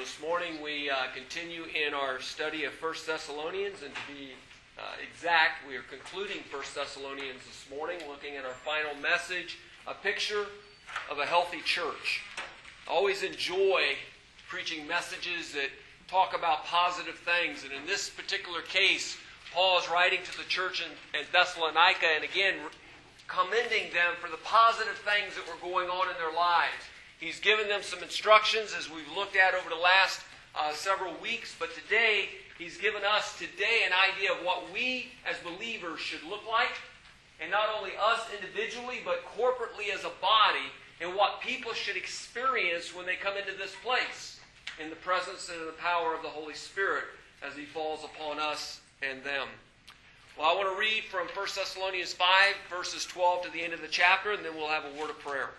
This morning we continue in our study of 1 Thessalonians, and to be exact, we are concluding 1 Thessalonians this morning, looking at our final message, a picture of a healthy church. I always enjoy preaching messages that talk about positive things, and in this particular case, Paul is writing to the church in Thessalonica, and again, commending them for the positive things that were going on in their lives. He's given them some instructions as we've looked at over the last several weeks, but today he's given us today an idea of what we as believers should look like, and not only us individually, but corporately as a body, and what people should experience when they come into this place in the presence and in the power of the Holy Spirit as He falls upon us and them. Well, I want to read from 1 Thessalonians 5, verses 12 to the end of the chapter, and then we'll have a word of prayer.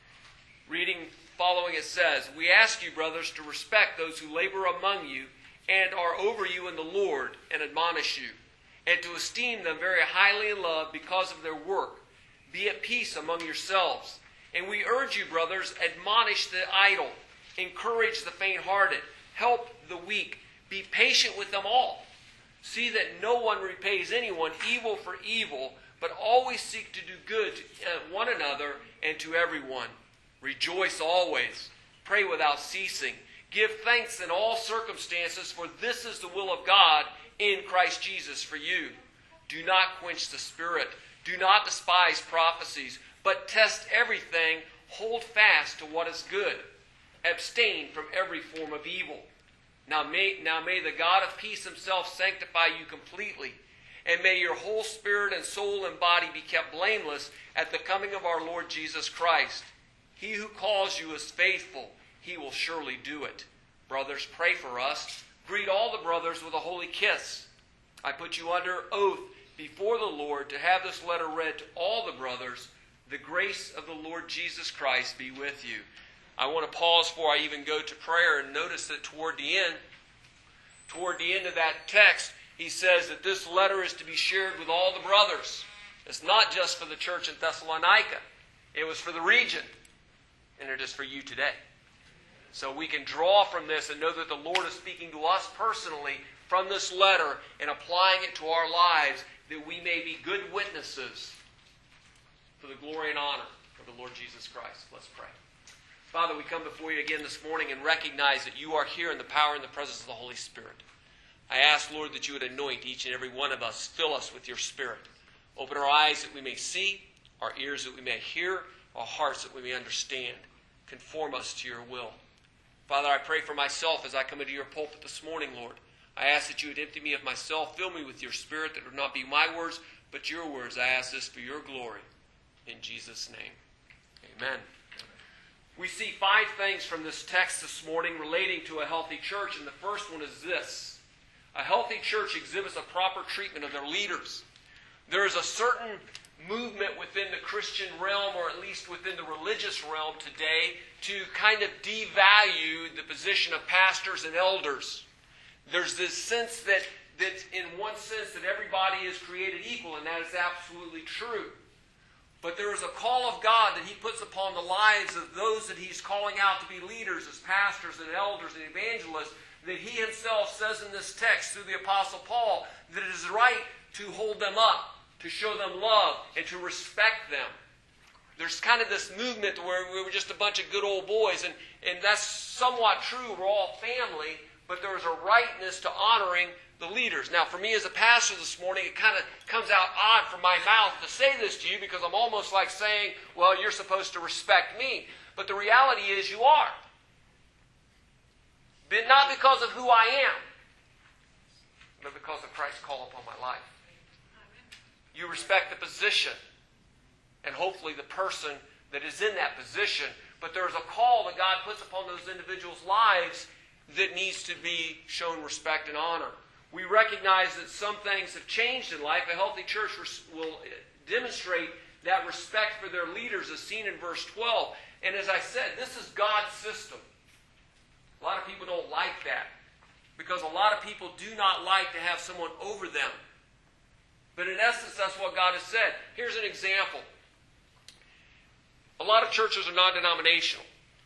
Reading following, it says, "We ask you, brothers, to respect those who labor among you and are over you in the Lord and admonish you, and to esteem them very highly in love because of their work. Be at peace among yourselves. And we urge you, brothers, admonish the idle, encourage the faint-hearted, help the weak, be patient with them all. See that no one repays anyone evil for evil, but always seek to do good to one another and to everyone. Rejoice always. Pray without ceasing. Give thanks in all circumstances, for this is the will of God in Christ Jesus for you. Do not quench the Spirit. Do not despise prophecies, but test everything. Hold fast to what is good. Abstain from every form of evil. Now may the God of peace Himself sanctify you completely, and may your whole spirit and soul and body be kept blameless at the coming of our Lord Jesus Christ. He who calls you is faithful. He will surely do it. Brothers, pray for us. Greet all the brothers with a holy kiss. I put you under oath before the Lord to have this letter read to all the brothers. The grace of the Lord Jesus Christ be with you." I want to pause before I even go to prayer and notice that toward the end of that text, he says that this letter is to be shared with all the brothers. It's not just for the church in Thessalonica. It was for the region. And it is for you today. So we can draw from this and know that the Lord is speaking to us personally from this letter and applying it to our lives, that we may be good witnesses for the glory and honor of the Lord Jesus Christ. Let's pray. Father, we come before you again this morning and recognize that you are here in the power and the presence of the Holy Spirit. I ask, Lord, that you would anoint each and every one of us. Fill us with your Spirit. Open our eyes that we may see, our ears that we may hear, our hearts that we may understand. Conform us to your will. Father, I pray for myself as I come into your pulpit this morning, Lord. I ask that you would empty me of myself, fill me with your Spirit, that it would not be my words, but your words. I ask this for your glory. In Jesus' name, amen. We see 5 things from this text this morning relating to a healthy church, and the first one is this. A healthy church exhibits a proper treatment of their leaders. There is a certain movement within the Christian realm, or at least within the religious realm today, to kind of devalue the position of pastors and elders. There's this sense that in one sense that everybody is created equal, and that is absolutely true. But there is a call of God that He puts upon the lives of those that He's calling out to be leaders as pastors and elders and evangelists, that He Himself says in this text through the Apostle Paul that it is right to hold them up, to show them love, and to respect them. There's kind of this movement where we were just a bunch of good old boys, and that's somewhat true. We're all family, but there's a rightness to honoring the leaders. Now, for me as a pastor this morning, it kind of comes out odd from my mouth to say this to you, because I'm almost like saying, well, you're supposed to respect me. But the reality is you are. But not because of who I am, but because of Christ's call upon my life. You respect the position and hopefully the person that is in that position. But there's a call that God puts upon those individuals' lives that needs to be shown respect and honor. We recognize that some things have changed in life. A healthy church will demonstrate that respect for their leaders as seen in verse 12. And as I said, this is God's system. A lot of people don't like that, because a lot of people do not like to have someone over them. But in essence, that's what God has said. Here's an example. A lot of churches are non-denominational.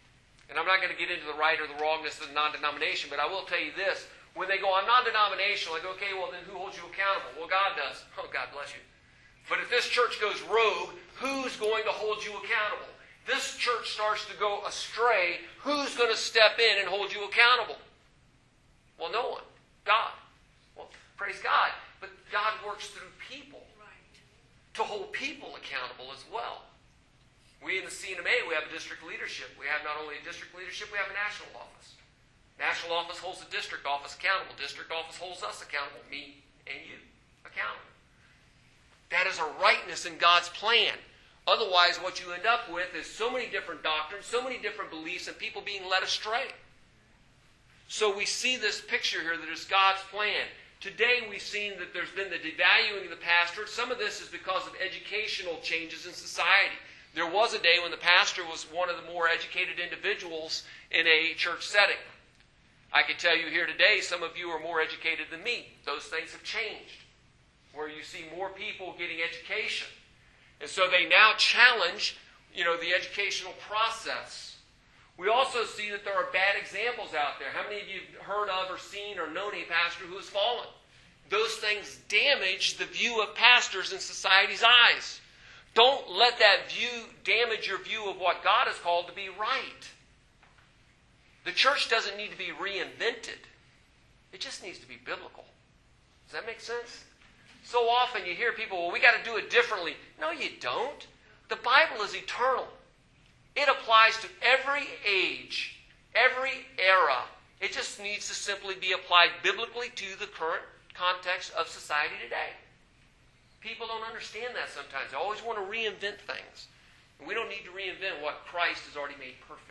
And I'm not going to get into the right or the wrongness of the non-denomination, but I will tell you this. When they go on non-denominational, I go, okay, well then who holds you accountable? Well, God does. Oh, God bless you. But if this church goes rogue, who's going to hold you accountable? This church starts to go astray, who's going to step in and hold you accountable? Well, no one. God. Well, praise God. But God works through people to hold people accountable as well. We in the CNMA, we have a district leadership. We have not only a district leadership, we have a national office. National office holds the district office accountable. District office holds us accountable, me and you accountable. That is a rightness in God's plan. Otherwise, what you end up with is so many different doctrines, so many different beliefs, and people being led astray. So we see this picture here that is God's plan. Today we've seen that there's been the devaluing of the pastorate. Some of this is because of educational changes in society. There was a day when the pastor was one of the more educated individuals in a church setting. I can tell you here today, some of you are more educated than me. Those things have changed, where you see more people getting education. And so they now challenge, the educational process. We also see that there are bad examples out there. How many of you have heard of or seen or known a pastor who has fallen? Those things damage the view of pastors in society's eyes. Don't let that view damage your view of what God has called to be right. The church doesn't need to be reinvented. It just needs to be biblical. Does that make sense? So often you hear people, well, we got to do it differently. No, you don't. The Bible is eternal. It applies to every age, every era. It just needs to simply be applied biblically to the current context of society today. People don't understand that sometimes. They always want to reinvent things. And we don't need to reinvent what Christ has already made perfect.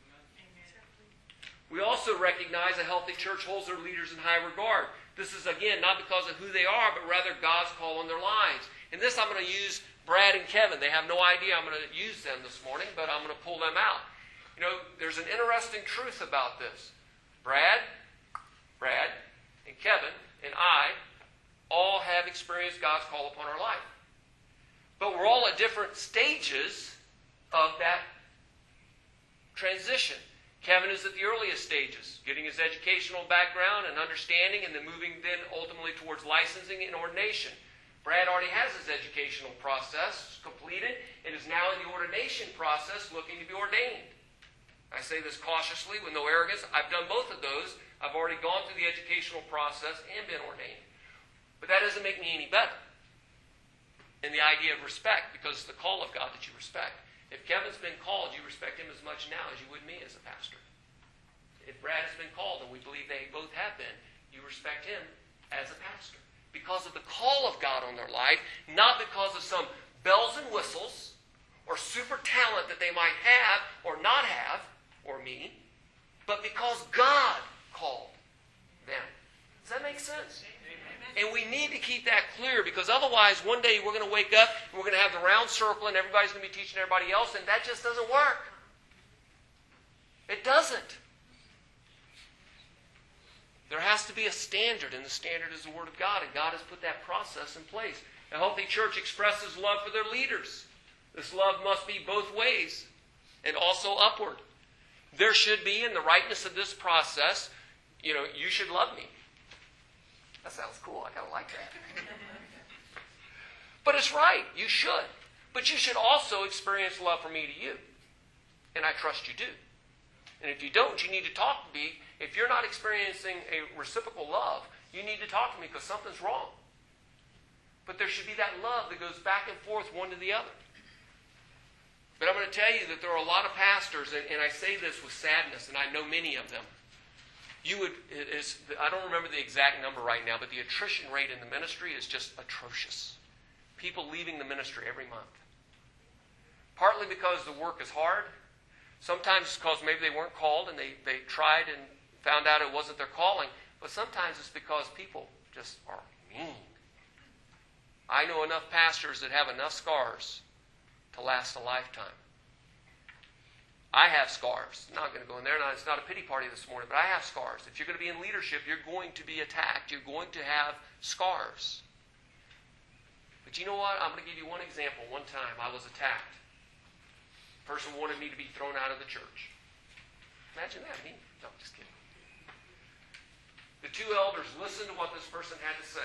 We also recognize a healthy church holds their leaders in high regard. This is, again, not because of who they are, but rather God's call on their lives. In this, I'm going to use Brad and Kevin. They have no idea I'm going to use them this morning, but I'm going to pull them out. There's an interesting truth about this. Brad, and Kevin, and I all have experienced God's call upon our life. But we're all at different stages of that transition. Kevin is at the earliest stages, getting his educational background and understanding, and then moving then ultimately towards licensing and ordination. Brad already has his educational process completed and is now in the ordination process looking to be ordained. I say this cautiously with no arrogance. I've done both of those. I've already gone through the educational process and been ordained. But that doesn't make me any better in the idea of respect, because it's the call of God that you respect. If Kevin's been called, you respect him as much now as you would me as a pastor. If Brad has been called, and we believe they both have been, you respect him as a pastor. Because of the call of God on their life, not because of some bells and whistles or super talent that they might have or not have, or me, but because God called them. Does that make sense? And we need to keep that clear, because otherwise one day we're going to wake up and we're going to have the round circle and everybody's going to be teaching everybody else, and that just doesn't work. It doesn't. There has to be a standard, and the standard is the Word of God, and God has put that process in place. A healthy church expresses love for their leaders. This love must be both ways and also upward. There should be, in the rightness of this process, you should love me. That sounds cool. I kind of like that. But it's right. You should. But you should also experience love from me to you. And I trust you do. And if you don't, you need to talk to me. If you're not experiencing a reciprocal love, you need to talk to me, because something's wrong. But there should be that love that goes back and forth one to the other. But I'm going to tell you that there are a lot of pastors, and I say this with sadness, and I know many of them. I don't remember the exact number right now, but the attrition rate in the ministry is just atrocious. People leaving the ministry every month. Partly because the work is hard. Sometimes it's because maybe they weren't called and they tried and found out it wasn't their calling. But sometimes it's because people just are mean. I know enough pastors that have enough scars to last a lifetime. I have scars. I'm not going to go in there. It's not a pity party this morning, but I have scars. If you're going to be in leadership, you're going to be attacked. You're going to have scars. But you know what? I'm going to give you one example. One time I was attacked. A person wanted me to be thrown out of the church. Imagine that. Me? No, just kidding. The two elders listened to what this person had to say.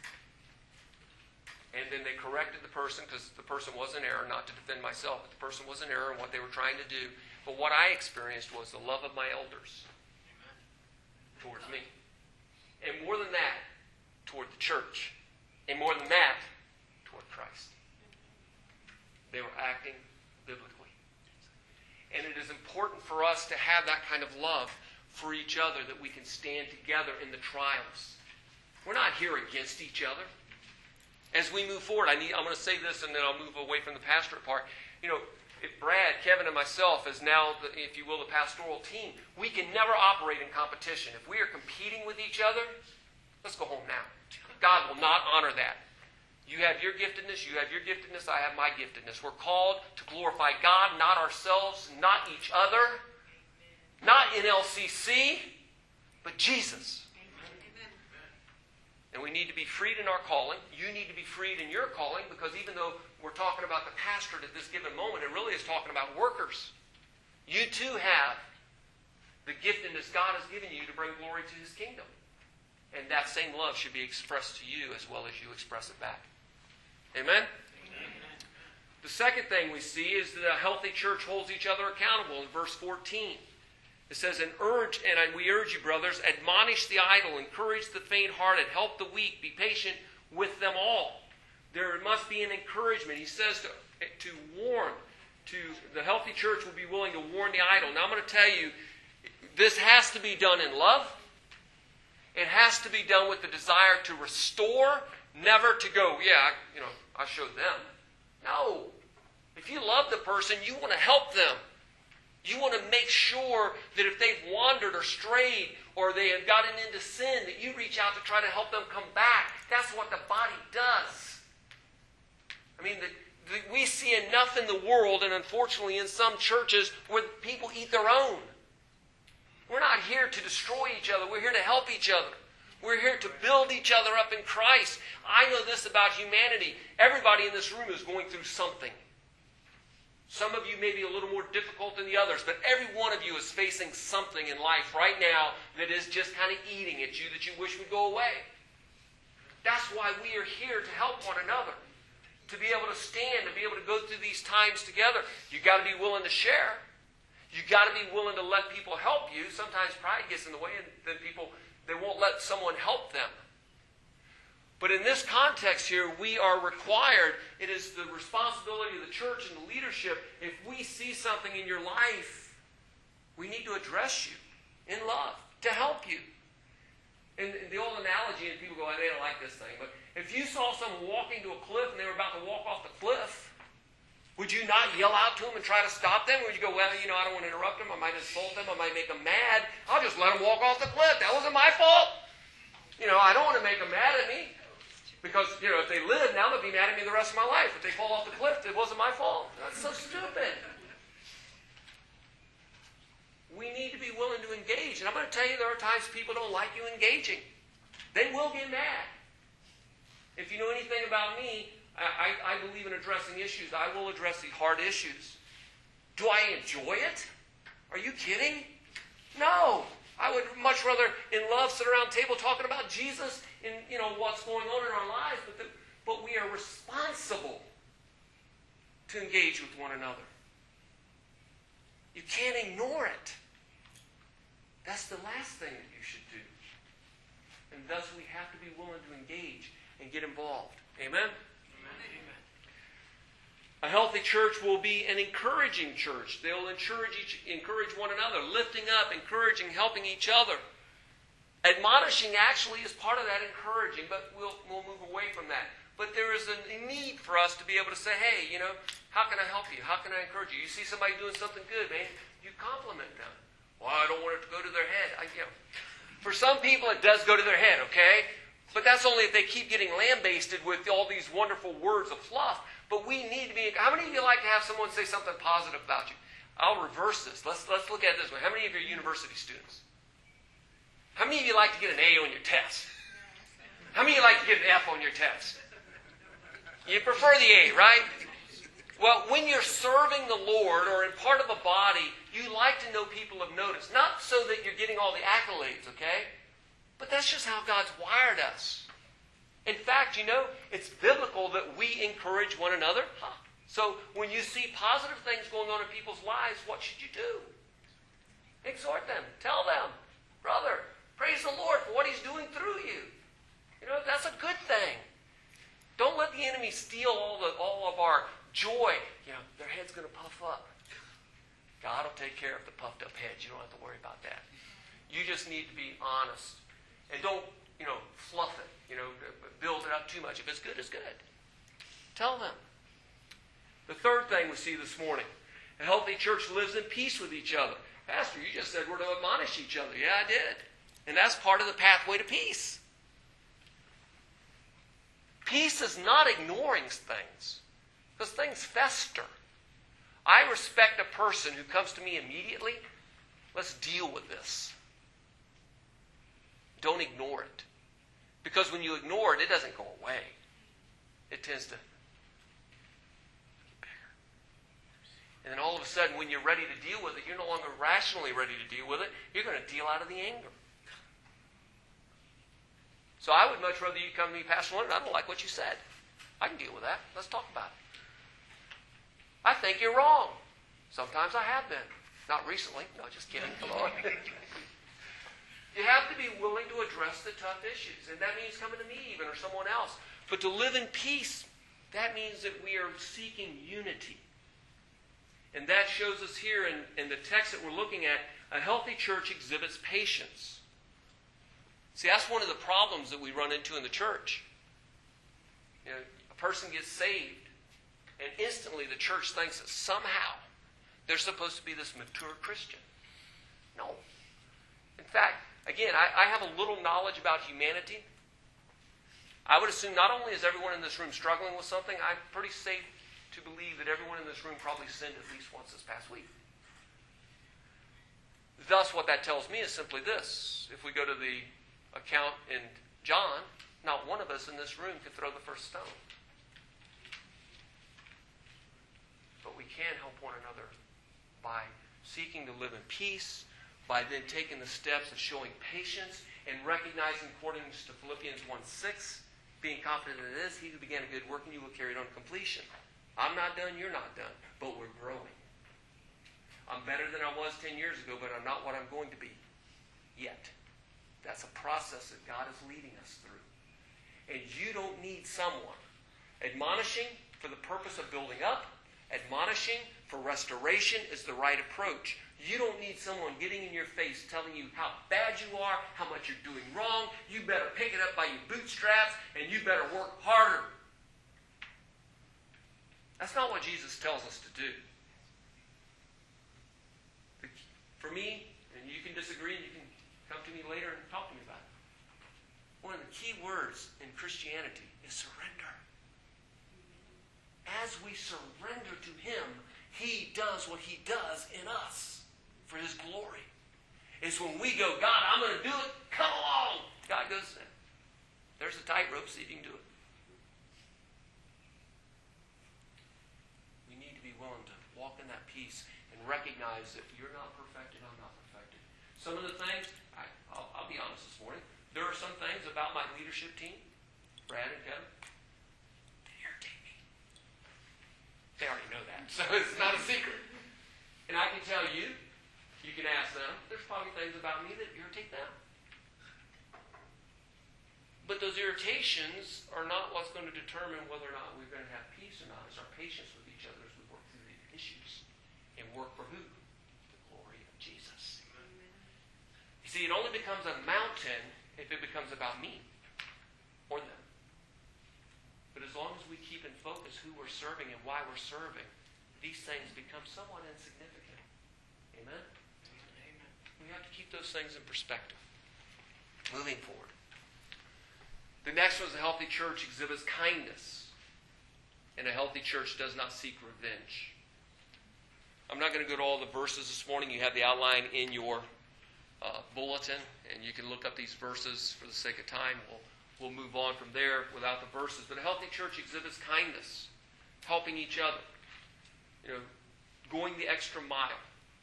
And then they corrected the person, because the person was in error, not to defend myself, but the person was in error in what they were trying to do. But what I experienced was the love of my elders towards me. And more than that, toward the church. And more than that, toward Christ. They were acting biblically. And it is important for us to have that kind of love for each other, that we can stand together in the trials. We're not here against each other. As we move forward, I'm going to say this and then I'll move away from the pastorate part. You know, if Brad, Kevin, and myself is now, if you will, the pastoral team, we can never operate in competition. If we are competing with each other, let's go home now. God will not honor that. You have your giftedness, you have your giftedness, I have my giftedness. We're called to glorify God, not ourselves, not each other, not NLCC, but Jesus. And we need to be freed in our calling. You need to be freed in your calling, because even though we're talking about the pastorate at this given moment, it really is talking about workers. You too have the giftedness God has given you to bring glory to His kingdom. And that same love should be expressed to you as well as you express it back. Amen? Amen. The second thing we see is that a healthy church holds each other accountable in verse 14. It says, and we urge you, brothers, admonish the idle, encourage the faint-hearted, help the weak, be patient with them all. There must be an encouragement. He says to warn. The healthy church will be willing to warn the idle. Now I'm going to tell you, this has to be done in love. It has to be done with the desire to restore, never to go, I showed them. No. If you love the person, you want to help them. You want to make sure that if they've wandered or strayed or they have gotten into sin, that you reach out to try to help them come back. That's what the body does. I mean, we see enough in the world, and unfortunately in some churches, where people eat their own. We're not here to destroy each other. We're here to help each other. We're here to build each other up in Christ. I know this about humanity. Everybody in this room is going through something. Some of you may be a little more difficult than the others, but every one of you is facing something in life right now that is just kind of eating at you that you wish would go away. That's why we are here to help one another, to be able to stand, to be able to go through these times together. You've got to be willing to share. You've got to be willing to let people help you. Sometimes pride gets in the way, and then they won't let someone help them. But in this context here, we are required, it is the responsibility of the church and the leadership, if we see something in your life, we need to address you in love, to help you. And the old analogy, and people go, they don't like this thing, but if you saw someone walking to a cliff and they were about to walk off the cliff, would you not yell out to them and try to stop them? Or would you go, I don't want to interrupt them, I might insult them, I might make them mad, I'll just let them walk off the cliff, that wasn't my fault. I don't want to make them mad at me. Because, if they live, now they'll be mad at me the rest of my life. If they fall off the cliff, it wasn't my fault. That's so stupid. We need to be willing to engage. And I'm going to tell you, there are times people don't like you engaging. They will get mad. If you know anything about me, I believe in addressing issues. I will address the hard issues. Do I enjoy it? Are you kidding? No. I would much rather, in love, sit around the table talking about Jesus and what's going on in our lives, but we are responsible to engage with one another. You can't ignore it. That's the last thing that you should do. And thus we have to be willing to engage and get involved. Amen? A healthy church will be an encouraging church. They'll encourage one another, lifting up, encouraging, helping each other. Admonishing actually is part of that encouraging, but we'll move away from that. But there is a need for us to be able to say, hey, how can I help you? How can I encourage you? You see somebody doing something good, man, you compliment them. Well, I don't want it to go to their head. For some people, it does go to their head, okay? But that's only if they keep getting lambasted with all these wonderful words of fluff. But we need to be... How many of you like to have someone say something positive about you? I'll reverse this. Let's look at it this way. How many of you are university students? How many of you like to get an A on your test? How many of you like to get an F on your test? You prefer the A, right? Well, when you're serving the Lord or in part of a body, you like to know people have noticed. Not so that you're getting all the accolades, okay? But that's just how God's wired us. In fact, it's biblical that we encourage one another. So when you see positive things going on in people's lives, what should you do? Exhort them. Tell them, brother, praise the Lord for what He's doing through you. That's a good thing. Don't let the enemy steal all of our joy. Their head's going to puff up. God will take care of the puffed up heads. You don't have to worry about that. You just need to be honest. And don't, fluff it. Build it up too much. If it's good, it's good. Tell them. The third thing we see this morning, a healthy church lives in peace with each other. Pastor, you just said we're to admonish each other. Yeah, I did. And that's part of the pathway to peace. Peace is not ignoring things, because things fester. I respect a person who comes to me immediately. Let's deal with this. Don't ignore it. Because when you ignore it, it doesn't go away. It tends to get bigger. And then all of a sudden, when you're ready to deal with it, you're no longer rationally ready to deal with it. You're going to deal out of the anger. So I would much rather you come to me, Pastor Leonard, I don't like what you said. I can deal with that. Let's talk about it. I think you're wrong. Sometimes I have been. Not recently. No, just kidding. Come on. You have to be willing to address the tough issues. And that means coming to me even or someone else. But to live in peace, that means that we are seeking unity. And that shows us here in the text that we're looking at, a healthy church exhibits patience. See, that's one of the problems that we run into in the church. A person gets saved, and instantly the church thinks that somehow they're supposed to be this mature Christian. No. In fact, again, I have a little knowledge about humanity. I would assume not only is everyone in this room struggling with something, I'm pretty safe to believe that everyone in this room probably sinned at least once this past week. Thus, what that tells me is simply this. If we go to the account in John, not one of us in this room could throw the first stone. But we can help one another by seeking to live in peace, by then taking the steps of showing patience and recognizing, according to Philippians 1:6, being confident in this, he who began a good work in you will carry it on to completion. I'm not done, you're not done, but we're growing. I'm better than I was 10 years ago, but I'm not what I'm going to be yet. That's a process that God is leading us through. And you don't need someone admonishing for the purpose of building up. Admonishing for restoration is the right approach. You don't need someone getting in your face telling you how bad you are, how much you're doing wrong. You better pick it up by your bootstraps, and you better work harder. That's not what Jesus tells us to do. For me, and you can disagree, and you can come to me later and talk to me about it. One of the key words in Christianity is surrender. As we surrender to Him, He does what He does in us for His glory. It's when we go, God, I'm going to do it. Come along. God goes, there's a tightrope, see if you can do it. We need to be willing to walk in that peace and recognize that you're not perfected, I'm not perfected. Some of the things, I'll be honest this morning, there are some things about my leadership team, Brad and Kevin, that irritate me. They already know that, so it's not a secret. And I can tell you, you can ask them, there's probably things about me that irritate them. But those irritations are not what's going to determine whether or not we're going to have peace or not. It's our patience with each other as we work through the issues. And work for who? The glory of Jesus. You see, it only becomes a mountain if it becomes about me or them. But as long as we keep in focus who we're serving and why we're serving, these things become somewhat insignificant. Amen? Amen. We have to keep those things in perspective. Moving forward. The next was a healthy church exhibits kindness. And a healthy church does not seek revenge. I'm not going to go to all the verses this morning. You have the outline in your bulletin, and you can look up these verses for the sake of time. We'll move on from there without the verses. But a healthy church exhibits kindness, helping each other. going the extra mile.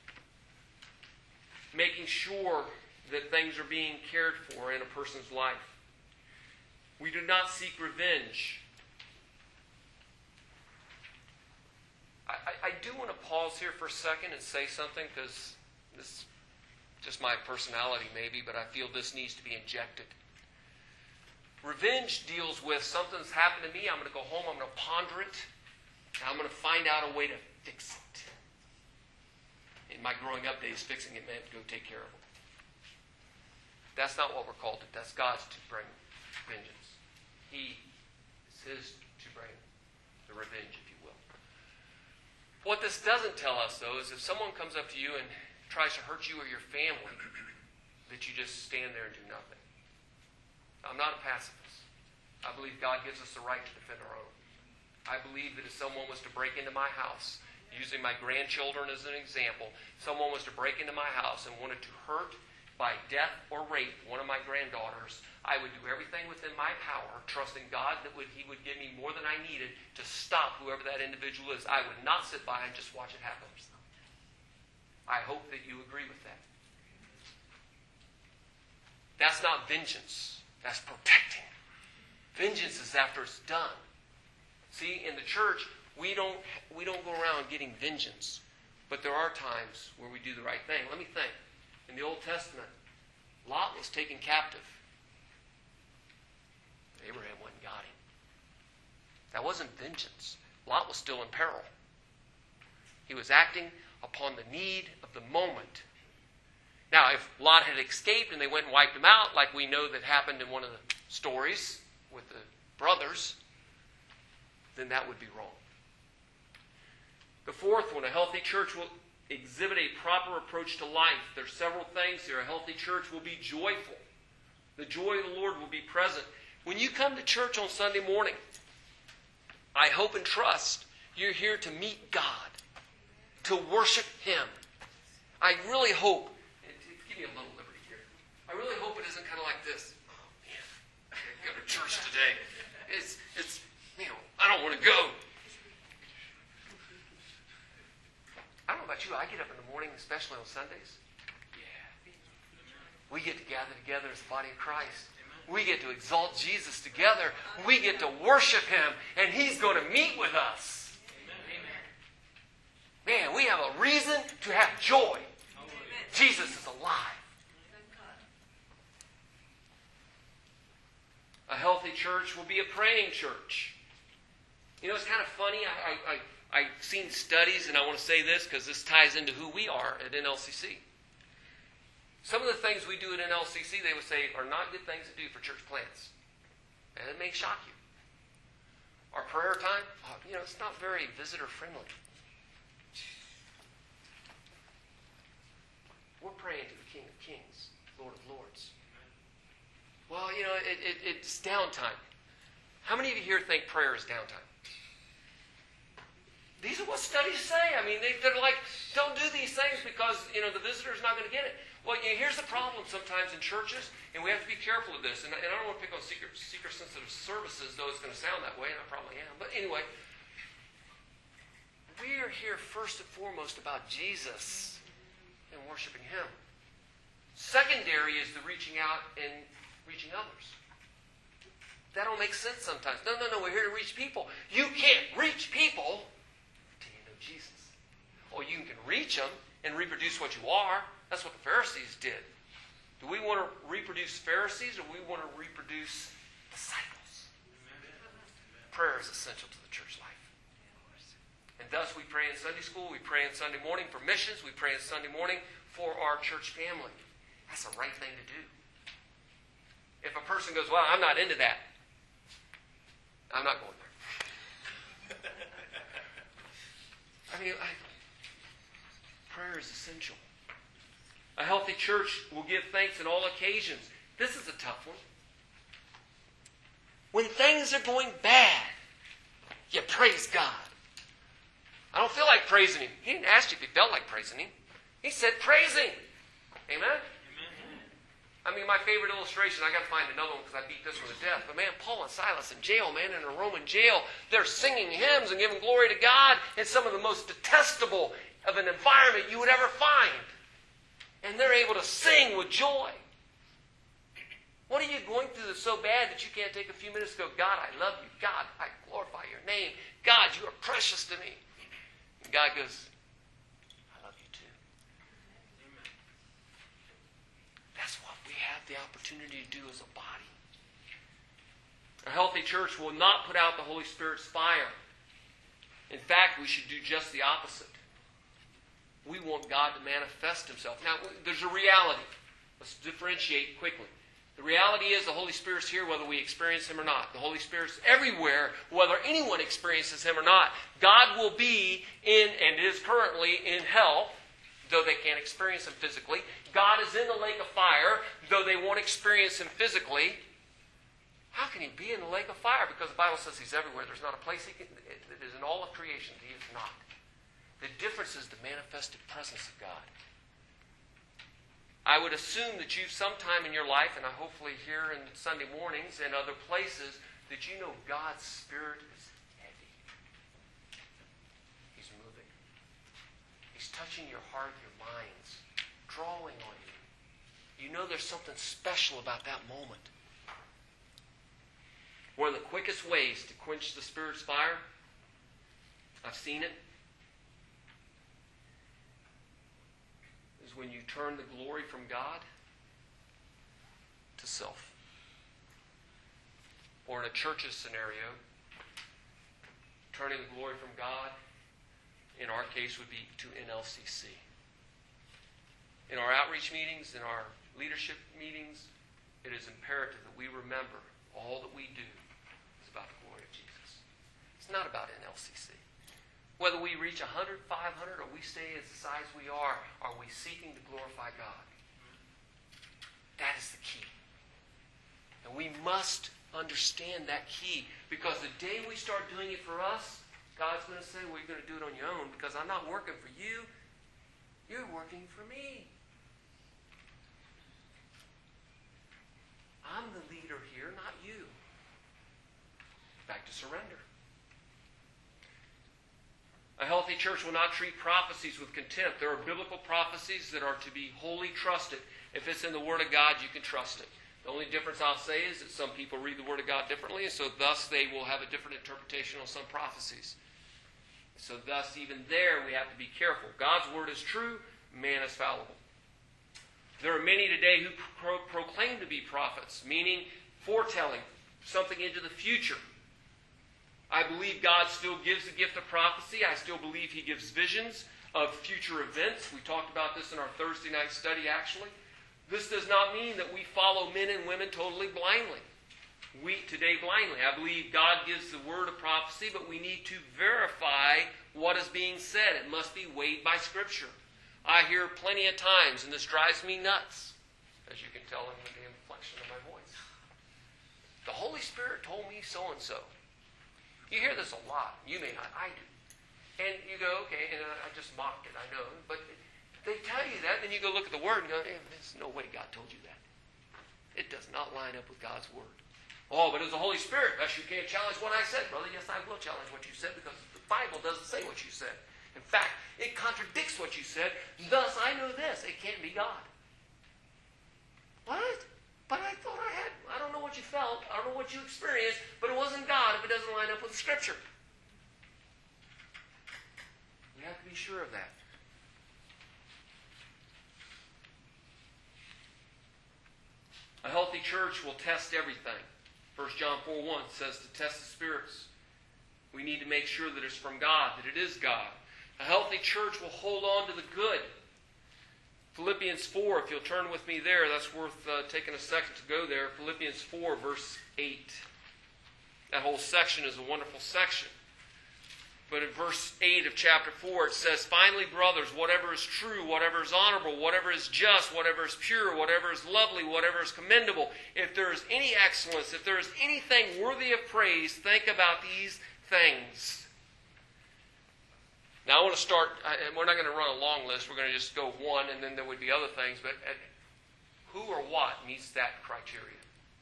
Making sure that things are being cared for in a person's life. We do not seek revenge. I do want to pause here for a second and say something, because this is just my personality maybe, but I feel this needs to be injected. Revenge deals with something's happened to me. I'm going to go home, I'm going to ponder it, and I'm going to find out a way to fix it. In my growing up days, fixing it meant go take care of it. That's not what we're called to. That's God's to bring vengeance. It's His to bring the revenge, if you will. What this doesn't tell us, though, is if someone comes up to you and tries to hurt you or your family, that you just stand there and do nothing. I'm not a pacifist. I believe God gives us the right to defend our own. I believe that if someone was to break into my house, using my grandchildren as an example, someone was to break into my house and wanted to hurt by death or rape one of my granddaughters, I would do everything within my power, trusting God that He would give me more than I needed to stop whoever that individual is. I would not sit by and just watch it happen. I hope that you agree with that. That's not vengeance. That's protecting. Vengeance is after it's done. See, in the church, we don't go around getting vengeance. But there are times where we do the right thing. Let me think. In the Old Testament, Lot was taken captive. Abraham went and got him. That wasn't vengeance. Lot was still in peril. He was acting upon the need of the moment. Now, if Lot had escaped and they went and wiped him out, like we know that happened in one of the stories with the brothers, then that would be wrong. The fourth one, a healthy church will exhibit a proper approach to life. There's several things here. A healthy church will be joyful. The joy of the Lord will be present. When you come to church on Sunday morning, I hope and trust you're here to meet God, to worship Him. I really hope, give me a little liberty here. I really hope it isn't kind of like this. Oh man, I gotta go to church today. It's I don't want to go. I don't know about you, I get up in the morning, especially on Sundays. Yeah. We get to gather together as the body of Christ. We get to exalt Jesus together. We get to worship Him, and He's going to meet with us. Man, we have a reason to have joy. Jesus is alive. A healthy church will be a praying church. It's kind of funny. I've seen studies, and I want to say this because this ties into who we are at NLCC. Some of the things we do at NLCC, they would say, are not good things to do for church plants. And it may shock you. Our prayer time, it's not very visitor-friendly. We're praying to the King of Kings, Lord of Lords. Well, it's downtime. How many of you here think prayer is downtime? These are what studies say. I mean, they're like, don't do these things because, the visitor's not going to get it. Well, here's the problem sometimes in churches, and we have to be careful of this. And I don't want to pick on seeker-sensitive services, though it's going to sound that way, and I probably am. But anyway, we are here first and foremost about Jesus and worshiping Him. Secondary is the reaching out and reaching others. That don't make sense sometimes. No, we're here to reach people. You can't reach people until you know Jesus. Or you can reach them and reproduce what you are. That's what the Pharisees did. Do we want to reproduce Pharisees or we want to reproduce disciples? Prayer is essential to the church life. And thus we pray in Sunday school, we pray in Sunday morning for missions, we pray in Sunday morning for our church family. That's the right thing to do. If a person goes, well, I'm not into that, I'm not going there. Prayer is essential. A healthy church will give thanks in all occasions. This is a tough one. When things are going bad, you praise God. I don't feel like praising Him. He didn't ask you if you felt like praising Him. He said praise Him. Amen? I mean, my favorite illustration, I got to find another one because I beat this one to death. But man, Paul and Silas in jail, man, in a Roman jail, they're singing hymns and giving glory to God in some of the most detestable of an environment you would ever find. And they're able to sing with joy. What are you going through that's so bad that you can't take a few minutes to go, God, I love you. God, I glorify your name. God, you are precious to me. And God goes, I love you too. That's what we have the opportunity to do as a body. A healthy church will not put out the Holy Spirit's fire. In fact, we should do just the opposite. We want God to manifest himself. Now, there's a reality. Let's differentiate quickly. The reality is the Holy Spirit's here whether we experience him or not. The Holy Spirit's everywhere whether anyone experiences him or not. God will be in, and is currently in hell, though they can't experience him physically. God is in the lake of fire, though they won't experience him physically. How can he be in the lake of fire? Because the Bible says he's everywhere. There's not a place that is in all of creation that he is not. The difference is the manifested presence of God. I would assume that you've sometime in your life, and I hopefully here in Sunday mornings and other places, that you know God's Spirit is heavy. He's moving. He's touching your heart, your minds, drawing on you. You know there's something special about that moment. One of the quickest ways to quench the Spirit's fire, I've seen it, is when you turn the glory from God to self. Or in a church's scenario, turning the glory from God, in our case, would be to NLCC. In our outreach meetings, in our leadership meetings, it is imperative that we remember all that we do is about the glory of Jesus. It's not about NLCC. Whether we reach 100, 500, or we stay as the size we are we seeking to glorify God? That is the key. And we must understand that key, because the day we start doing it for us, God's going to say, well, you're going to do it on your own, because I'm not working for you. You're working for me. I'm the leader here, not you. Back to surrender. A healthy church will not treat prophecies with contempt. There are biblical prophecies that are to be wholly trusted. If it's in the Word of God, you can trust it. The only difference I'll say is that some people read the Word of God differently, and so thus they will have a different interpretation on some prophecies. So thus, even there, we have to be careful. God's Word is true, man is fallible. There are many today who proclaim to be prophets, meaning foretelling something into the future. I believe God still gives the gift of prophecy. I still believe he gives visions of future events. We talked about this in our Thursday night study, actually. This does not mean that we follow men and women totally blindly. Today blindly. I believe God gives the word of prophecy, but we need to verify what is being said. It must be weighed by Scripture. I hear plenty of times, and this drives me nuts, as you can tell in the inflection of my voice. The Holy Spirit told me so-and-so. You hear this a lot. You may not. I do. And you go, okay, and I just mocked it, I know. But they tell you that, and you go look at the Word and go, there's no way God told you that. It does not line up with God's Word. Oh, but it was the Holy Spirit. Thus you can't challenge what I said. Brother, yes, I will challenge what you said, because the Bible doesn't say what you said. In fact, it contradicts what you said. Thus I know this. It can't be God. What? But I thought I don't know what you felt, I don't know what you experienced, but it wasn't God if it doesn't line up with Scripture. We have to be sure of that. A healthy church will test everything. 1 John 4:1 says to test the spirits. We need to make sure that it's from God, that it is God. A healthy church will hold on to the good. Philippians 4, if you'll turn with me there, that's worth taking a second to go there. Philippians 4, verse 8. That whole section is a wonderful section. But in verse 8 of chapter 4, it says, finally, brothers, whatever is true, whatever is honorable, whatever is just, whatever is pure, whatever is lovely, whatever is commendable, if there is any excellence, if there is anything worthy of praise, think about these things. Now I want to start, we're not going to run a long list, we're going to just go one, and then there would be other things, but Who or what meets that criteria?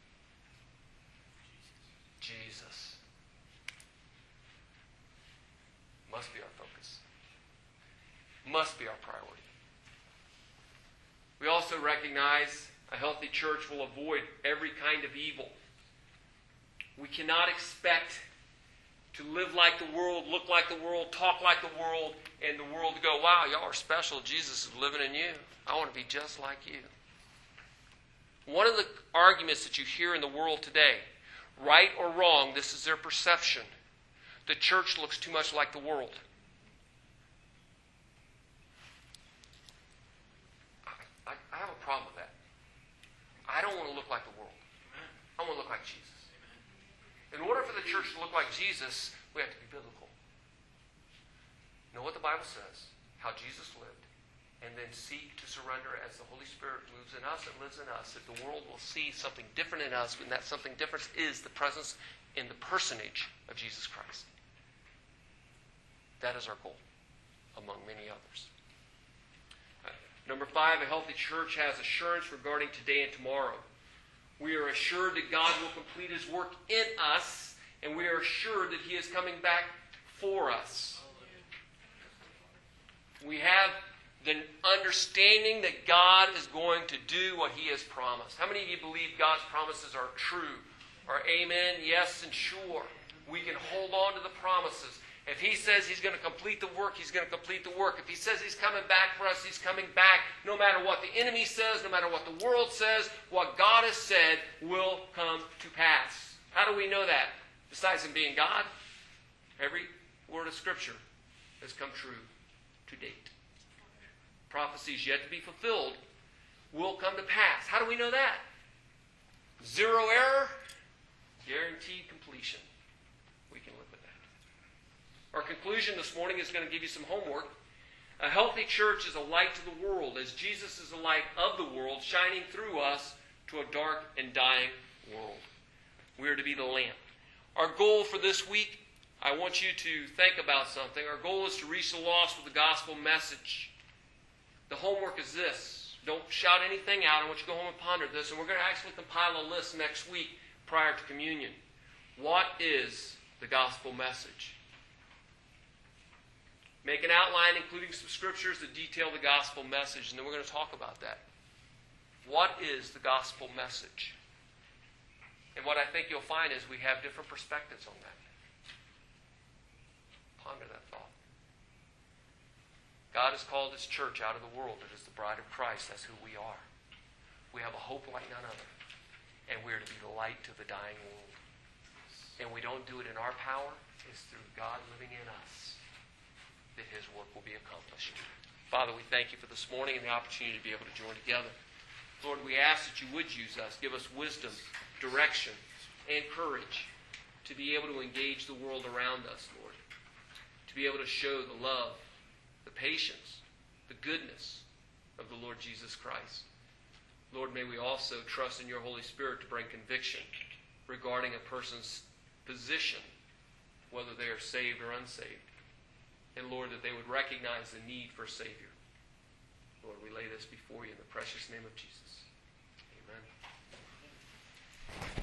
Jesus. Must be our focus. Must be our priority. We also recognize a healthy church will avoid every kind of evil. We cannot expect to live like the world, look like the world, talk like the world, and the world to go, wow, y'all are special. Jesus is living in you. I want to be just like you. One of the arguments that you hear in the world today, right or wrong, this is their perception. The church looks too much like the world. I have a problem with that. I don't want to look like the world. I want to look like Jesus. In order for the church to look like Jesus, we have to be biblical. Know what the Bible says, how Jesus lived, and then seek to surrender as the Holy Spirit moves in us and lives in us, that the world will see something different in us, and that something different is the presence in the personage of Jesus Christ. That is our goal, among many others. Number 5, a healthy church has assurance regarding today and tomorrow. We are assured that God will complete His work in us, and we are assured that He is coming back for us. We have the understanding that God is going to do what He has promised. How many of you believe God's promises are true? Or amen, yes, and sure. We can hold on to the promises. If He says He's going to complete the work, He's going to complete the work. If He says He's coming back for us, He's coming back. No matter what the enemy says, no matter what the world says, what God has said will come to pass. How do we know that? Besides Him being God, every word of Scripture has come true to date. Prophecies yet to be fulfilled will come to pass. How do we know that? 0 error, guaranteed completion. We can live with that. Our conclusion this morning is going to give you some homework. A healthy church is a light to the world, as Jesus is the light of the world, shining through us to a dark and dying world. We are to be the lamp. Our goal for this week, I want you to think about something. Our goal is to reach the lost with the gospel message. The homework is this. Don't shout anything out. I want you to go home and ponder this. And we're going to actually compile a list next week prior to communion. What is the gospel message? Make an outline, including some scriptures that detail the gospel message, and then we're going to talk about that. What is the gospel message? And what I think you'll find is we have different perspectives on that. Ponder that thought. God has called His church out of the world. It is the bride of Christ. That's who we are. We have a hope like none other. And we are to be the light to the dying world. And we don't do it in our power. It's through God living in us that His work will be accomplished. Father, we thank You for this morning and the opportunity to be able to join together. Lord, we ask that You would use us. Give us wisdom, direction, and courage to be able to engage the world around us, Lord. To be able to show the love, the patience, the goodness of the Lord Jesus Christ. Lord, may we also trust in Your Holy Spirit to bring conviction regarding a person's position, whether they are saved or unsaved. And Lord, that they would recognize the need for a Savior. Lord, we lay this before You in the precious name of Jesus. Amen.